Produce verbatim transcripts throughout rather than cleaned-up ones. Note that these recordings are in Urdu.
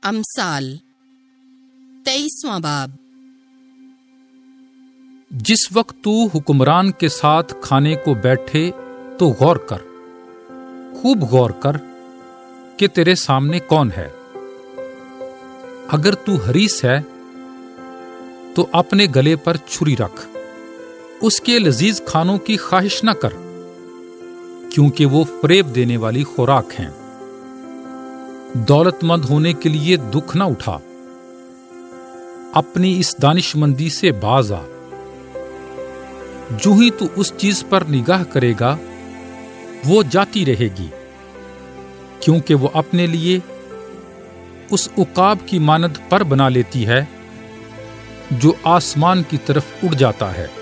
امثال تیئیسواں باب۔ جس وقت تو حکمران کے ساتھ کھانے کو بیٹھے تو غور کر، خوب غور کر کہ تیرے سامنے کون ہے۔ اگر تو حریص ہے تو اپنے گلے پر چھری رکھ، اس کے لذیذ کھانوں کی خواہش نہ کر، کیونکہ وہ فریب دینے والی خوراک ہیں۔ دولت مند ہونے کے لیے دکھ نہ اٹھا، اپنی اس دانش مندی سے باز آ۔ جو ہی تو اس چیز پر نگاہ کرے گا وہ جاتی رہے گی، کیونکہ وہ اپنے لیے اس عقاب کی مانند پر بنا لیتی ہے جو آسمان کی طرف اڑ جاتا ہے۔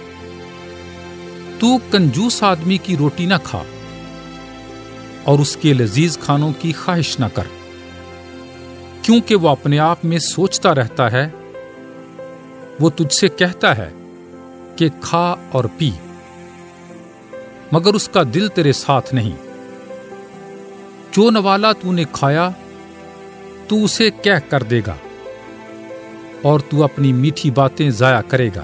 تو کنجوس آدمی کی روٹی نہ کھا اور اس کے لذیذ کھانوں کی خواہش نہ کر، کیونکہ وہ اپنے آپ میں سوچتا رہتا ہے، وہ تجھ سے کہتا ہے کہ کھا اور پی، مگر اس کا دل تیرے ساتھ نہیں۔ جو نوالا تو نے کھایا تو اسے کہہ کر دے گا، اور تو اپنی میٹھی باتیں ضائع کرے گا۔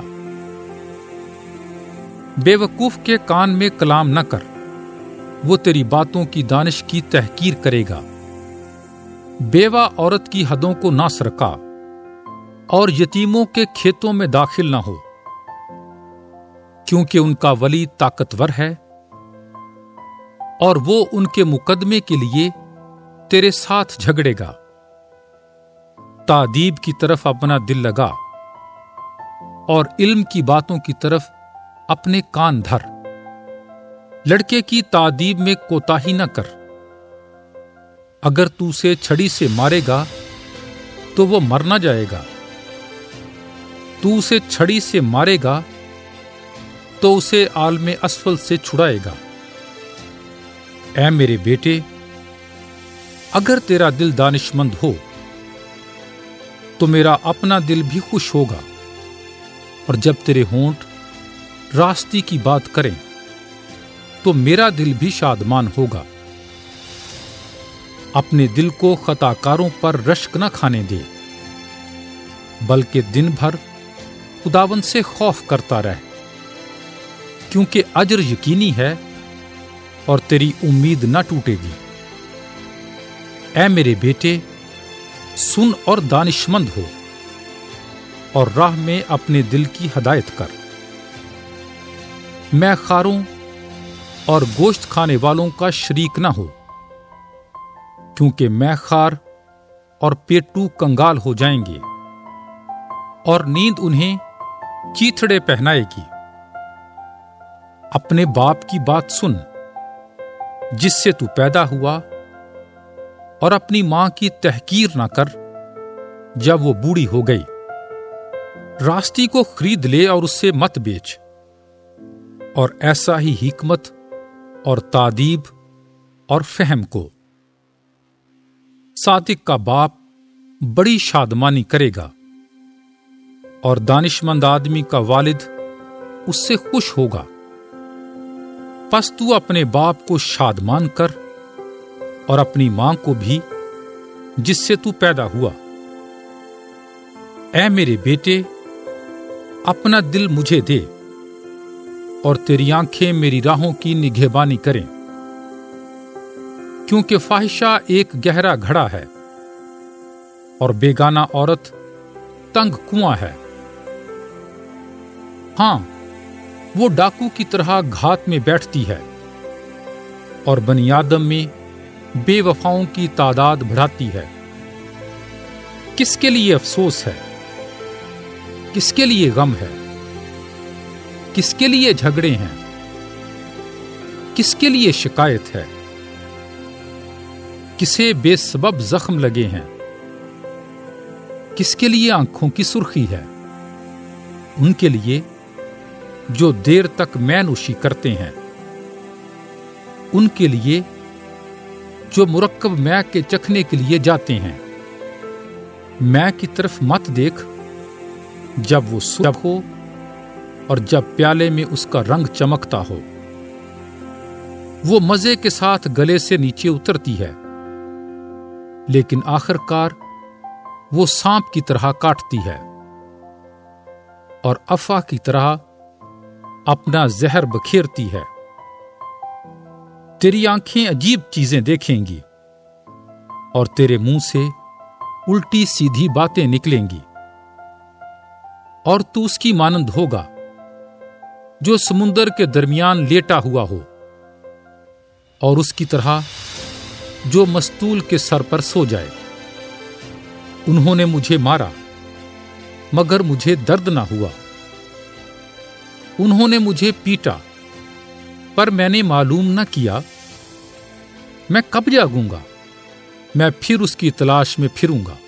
بے وقوف کے کان میں کلام نہ کر، وہ تیری باتوں کی دانش کی تحقیر کرے گا۔ بیوہ عورت کی حدوں کو نہ سرکا، اور یتیموں کے کھیتوں میں داخل نہ ہو، کیونکہ ان کا ولی طاقتور ہے اور وہ ان کے مقدمے کے لیے تیرے ساتھ جھگڑے گا۔ تادیب کی طرف اپنا دل لگا اور علم کی باتوں کی طرف اپنے کان دھر۔ لڑکے کی تادیب میں کوتاہی نہ کر، اگر تو اسے چھڑی سے مارے گا تو وہ مر نہ جائے گا۔ تو اسے چھڑی سے مارے گا تو اسے عالم اسفل سے چھڑائے گا۔ اے میرے بیٹے، اگر تیرا دل دانش مند ہو تو میرا اپنا دل بھی خوش ہوگا، اور جب تیرے ہونٹ راستی کی بات کریں تو میرا دل بھی شادمان ہوگا۔ اپنے دل کو خطا کاروں پر رشک نہ کھانے دے، بلکہ دن بھر خداوند سے خوف کرتا رہ، کیونکہ اجر یقینی ہے اور تیری امید نہ ٹوٹے گی۔ اے میرے بیٹے، سن اور دانش مند ہو، اور راہ میں اپنے دل کی ہدایت کر۔ میں خاروں اور گوشت کھانے والوں کا شریک نہ ہو، کیونکہ میں خار اور پیٹو کنگال ہو جائیں گے، اور نیند انہیں چیتھڑے پہنائے گی۔ اپنے باپ کی بات سن جس سے تو پیدا ہوا، اور اپنی ماں کی تحقیر نہ کر جب وہ بوڑھی ہو گئی۔ راستی کو خرید لے اور اس سے مت بیچ، اور ایسا ہی حکمت اور تادیب اور فہم کو۔ صادق کا باپ بڑی شادمانی کرے گا، اور دانش مند آدمی کا والد اس سے خوش ہوگا۔ پس تو اپنے باپ کو شادمان کر، اور اپنی ماں کو بھی جس سے تو پیدا ہوا۔ اے میرے بیٹے، اپنا دل مجھے دے، اور تیری آنکھیں میری راہوں کی نگہبانی کریں، کیونکہ فاحشہ ایک گہرا گھڑا ہے، اور بیگانہ عورت تنگ کنواں ہے۔ ہاں، وہ ڈاکو کی طرح گھات میں بیٹھتی ہے، اور بنی آدم میں بے وفاؤں کی تعداد بڑھاتی ہے۔ کس کے لیے افسوس ہے؟ کس کے لیے غم ہے؟ کس کے لیے جھگڑے ہیں؟ کس کے لیے شکایت ہے؟ کسے بے سبب زخم لگے ہیں؟ کس کے لیے آنکھوں کی سرخی ہے؟ ان کے لیے جو دیر تک مے نوشی کرتے ہیں، ان کے لیے جو مرکب مے کے چکھنے کے لیے جاتے ہیں۔ مے کی طرف مت دیکھ جب وہ سرخ ہو اور جب پیالے میں اس کا رنگ چمکتا ہو۔ وہ مزے کے ساتھ گلے سے نیچے اترتی ہے، لیکن آخر کار وہ سانپ کی طرح کاٹتی ہے اور افواہ کی طرح اپنا زہر بکھیرتی ہے۔ تیری آنکھیں عجیب چیزیں دیکھیں گی اور تیرے منہ سے الٹی سیدھی باتیں نکلیں گی، اور تو اس کی مانند ہوگا جو سمندر کے درمیان لیٹا ہوا ہو، اور اس کی طرح جو مستول کے سر پر سو جائے۔ انہوں نے مجھے مارا مگر مجھے درد نہ ہوا، انہوں نے مجھے پیٹا پر میں نے معلوم نہ کیا۔ میں کب جاگوں گا؟ میں پھر اس کی تلاش میں پھروں گا۔